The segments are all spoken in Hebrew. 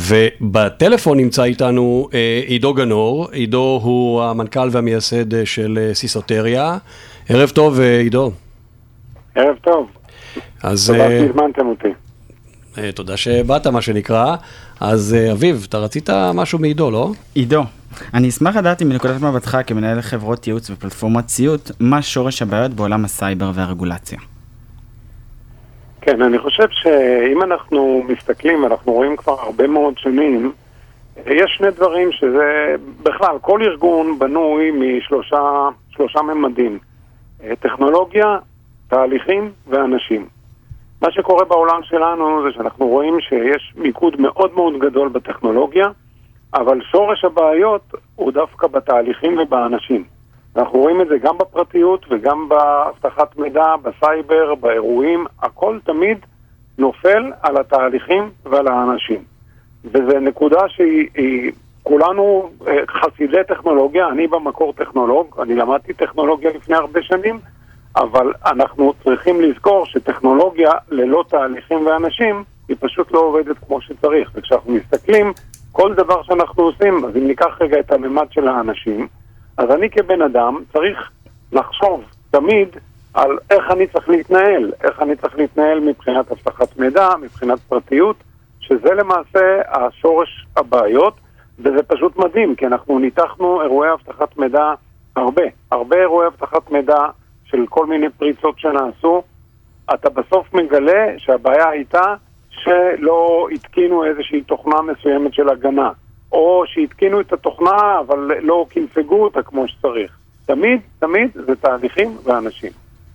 ובטלפון נמצא איתנו עידו גנור. עידו הוא המנכ"ל והמייסד של סיסוטריה. ערב טוב, עידו. ערב טוב. תודה שהזמנתם אותי. תודה שבאת, מה שנקרא. אז אביב, אתה רצית משהו מעידו, לא? עידו, אני אשמח לדעת מנקודת מבטך כמנהל חברות ייעוץ ופלטפורמת ציות, מה שורש הבעיות בעולם הסייבר והרגולציה? כן, אני חושב שאם אנחנו מסתכלים, אנחנו רואים כבר הרבה מאוד שנים, יש שני דברים שזה, בכלל, כל ארגון בנוי משלושה ממדים. טכנולוגיה, תהליכים ואנשים. מה שקורה בעולם שלנו זה שאנחנו רואים שיש מיקוד מאוד מאוד גדול בטכנולוגיה, אבל שורש הבעיות הוא דווקא בתהליכים ובאנשים. אנחנו רואים את זה גם בפרטיות וגם באבטחת מידע, בסייבר, באירועים, הכל תמיד נופל על התהליכים ועל האנשים. וזו נקודה שהיא כולנו חסידי טכנולוגיה, אני במקור טכנולוג, אני למדתי טכנולוגיה לפני הרבה שנים, אבל אנחנו צריכים לזכור שטכנולוגיה ללא תהליכים ואנשים היא פשוט לא עובדת כמו שצריך. וכשאנחנו מסתכלים, כל דבר שאנחנו עושים, אז אם ניקח רגע את הממד של האנשים, אז אני כבן אדם צריך לחשוב תמיד על איך אני צריך להתנהל מבחינת הבטחת מידע, מבחינת פרטיות, שזה למעשה השורש הבעיות, וזה פשוט מדהים, כי אנחנו ניתחנו אירועי הבטחת מידע הרבה אירועי הבטחת מידע של כל מיני פריצות שנעשו. אתה בסוף מגלה שהבעיה הייתה שלא התקינו איזושהי תוכנה מסוימת של הגנה, או שהתקינו את התוכנה אבל לא קנפגו אותה כמו שצריך. תמיד זה תהליכים ואנשים.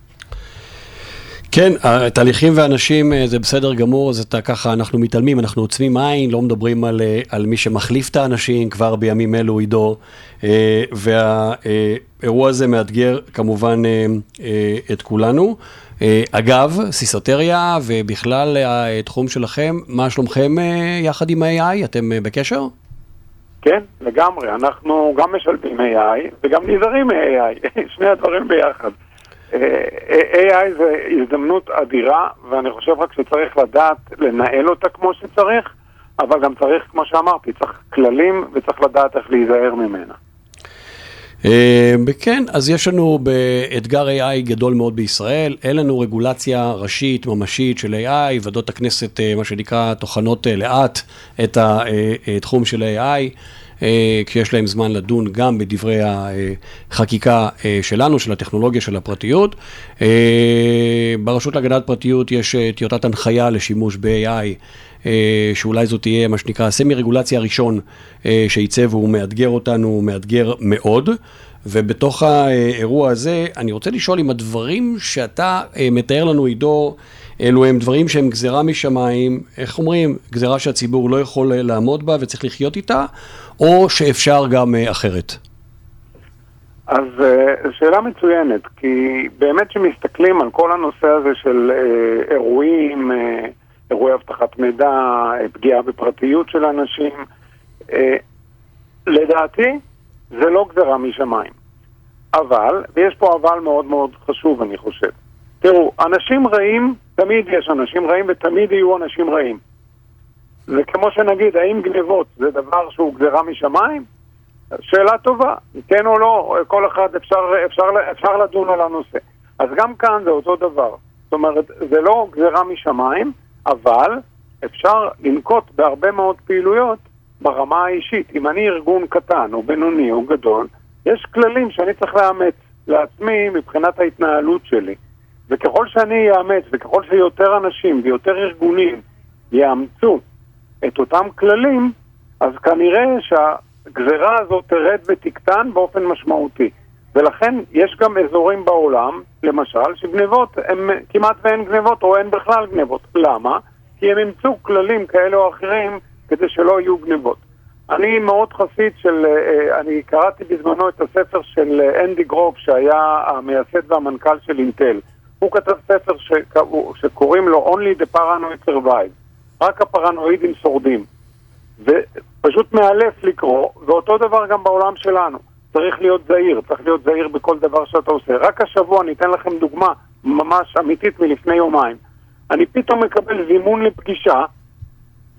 כן, התהליכים ואנשים זה בסדר גמור, אז ככה אנחנו מתעלמים, אנחנו עוצמים עין, לא מדברים על מי שמחליף את האנשים כבר בימים אלו, עידו, והאירוע הזה מאתגר כמובן את כולנו. אגב, סיסוטריה ובכלל התחום שלכם, מה שלומכם יחד עם AI? אתם בקשר? כן, לגמרי. אנחנו גם משלבים AI וגם נזהרים מ-AI, שני הדברים ביחד. AI זה הזדמנות אדירה, ואני חושב רק שצריך לדעת לנהל אותה כמו שצריך, אבל גם צריך, כמו שאמרתי, צריך כללים וצריך לדעת איך להיזהר ממנה. כן, אז יש לנו באתגר AI גדול מאוד בישראל, אין לנו רגולציה ראשית, ממשית של AI, ועדות הכנסת, מה שנקרא, תוכנות לאט את התחום של AI, כשיש להם זמן לדון גם בדברי החקיקה שלנו, של הטכנולוגיה, של הפרטיות. ברשות להגנת פרטיות יש טיוטת הנחיה לשימוש ב-AI, שאולי זאת תהיה מה שנקרא סמי-רגולציה הראשון שייצא והוא מאתגר אותנו, הוא מאתגר מאוד. ובתוך האירוע הזה אני רוצה לשאול אם הדברים שאתה מתאר לנו, עידו, אלו הם דברים שהם גזרה משמיים, איך אומרים, גזרה שהציבור לא יכול לעמוד בה וצריך לחיות איתה, או שאפשר גם אחרת? אז שאלה מצוינת, כי באמת שמסתכלים על כל הנושא הזה של אירועים, אירועי הבטחת מידע, פגיעה בפרטיות של אנשים, לדעתי זה לא גזרה משמיים. אבל, ויש פה אבל מאוד מאוד חשוב אני חושב, תראו, אנשים רעים, תמיד יש אנשים רעים ותמיד יהיו אנשים רעים. זה כמו שנגיד, האם גנבות זה דבר שהוא גזרה משמיים? שאלה טובה, כן או לא, כל אחד אפשר לדון על הנושא. אז גם כאן זה אותו דבר. זאת אומרת, זה לא גזרה משמיים, אבל אפשר לנקוט בהרבה מאוד פעילויות ברמה האישית. אם אני ארגון קטן או בינוני או גדול, יש כללים שאני צריך לאמץ לעצמי מבחינת ההתנהלות שלי. וככל שאני אאמץ, וככל שיותר אנשים ויותר ארגונים יאמצו את אותם כללים, אז כנראה שהגזרה הזאת תרד ותקטן באופן משמעותי. ולכן יש גם אזורים בעולם, למשל, שגנבות, הם כמעט ואין גנבות או אין בכלל גנבות. למה? כי הם ימצאו כללים כאלה או אחרים כדי שלא יהיו גנבות. אני מאוד חסיד אני קראתי בזמנו את הספר של אנדי גרוב, שהיה המייסד והמנכ"ל של אינטל. הוא כתב ספר שקוראים לו Only the Paranoid Survive. רק הפרנואידים שורדים. ופשוט מאלף לקרוא, ואותו דבר גם בעולם שלנו. צריך להיות זהיר בכל דבר שאתה עושה. רק השבוע אני אתן לכם דוגמה ממש אמיתית מלפני יומיים. אני פתאום מקבל זימון לפגישה,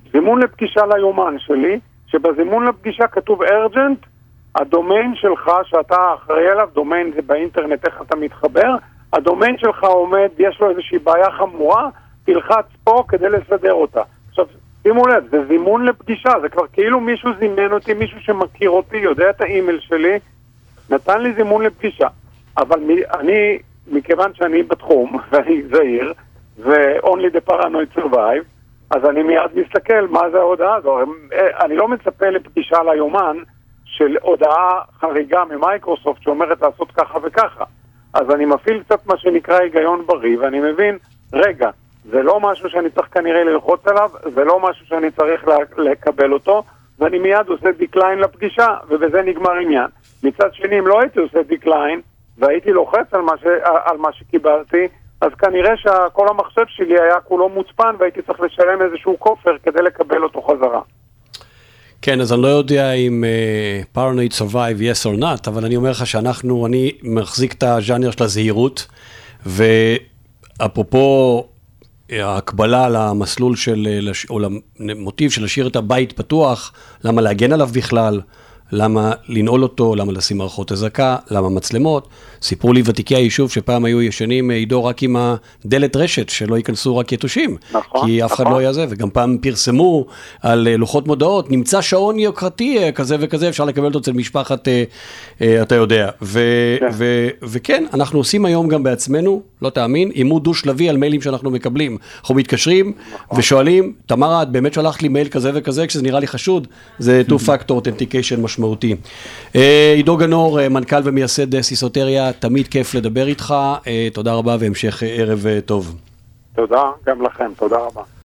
זימון לפגישה ליומן שלי, שבזימון לפגישה כתוב urgent, הדומיין שלך שאתה אחראי עליו, דומיין זה באינטרנט איך אתה מתחבר, הדומיין שלך עומד, יש לו איזושהי בעיה חמורה, תלחץ פה כדי לסדר אותה. עכשיו, שימו לב, זה זימון לפגישה, זה כבר כאילו מישהו זימן אותי, מישהו שמכיר אותי, יודע את האימייל שלי, נתן לי זימון לפגישה. אבל אני, מכיוון שאני בתחום, ואני זהיר, ו-only the paranoid survive, אז אני מיד מסתכל מה זה ההודעה הזו. אני לא מצפה לפגישה ליומן של הודעה חריגה ממייקרוסופט שאומרת לעשות ככה וככה. אז אני מפעיל קצת מה שנקרא היגיון בריא, ואני מבין, רגע, זה לא משהו שאני צריך כנראה ללחוץ עליו, זה לא משהו שאני צריך לקבל אותו, ואני מיד עושה דיקליין לפגישה, ובזה נגמר עניין. מצד שני, אם לא הייתי עושה דיקליין, והייתי לוחץ על מה שקיבלתי, אז כנראה שכל המחשב שלי היה כולו מוצפן, והייתי צריך לשלם איזשהו כופר כדי לקבל אותו חזרה. כן, אז אני לא יודע אם paranoid survive yes or not, אבל אני אומר לך אני מחזיק את הז'אנר של הזהירות, ואפרופו ההקבלה למסלול או למוטיב של להשאיר את הבית פתוח, למה להגן עליו בכלל, למה לנעול אותו, למה לשים מערכות הזקה, למה מצלמות. סיפרו לי ותיקי היישוב שפעם היו ישנים עידו רק עם הדלת רשת, שלא ייכנסו רק יתושים. נכון, כי אף אחד לא היה זה, וגם פעם פרסמו על לוחות מודעות, נמצא שעון יוקרתי כזה וכזה, אפשר לקבל אותו אצל משפחת, אתה יודע. וכן, אנחנו עושים היום גם בעצמנו, לא תאמין, אימות דו-שלבי על מיילים שאנחנו מקבלים. אנחנו מתקשרים ושואלים, תמרה, את באמת שלחת לי מייל כזה וכזה, כשזה נראה לי חשוד, זה two-factor authentication משמעותי. עידו גנור, מנכ"ל ומייסד סיסוטריה, תמיד כיף לדבר איתך, תודה רבה והמשך ערב טוב. תודה, גם לכם, תודה רבה.